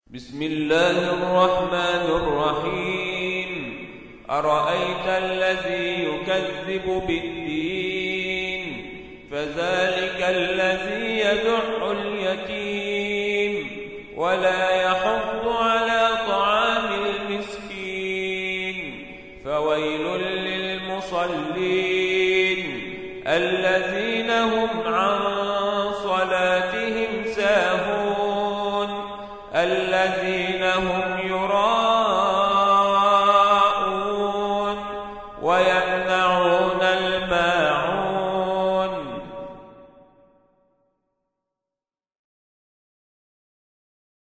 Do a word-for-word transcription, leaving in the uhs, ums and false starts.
بسم الله الرحمن الرحيم أرأيت الذي يكذب بالدين فذلك الذي يدع اليتيم ولا يحض على طعام المسكين فويل للمصلين الذين هم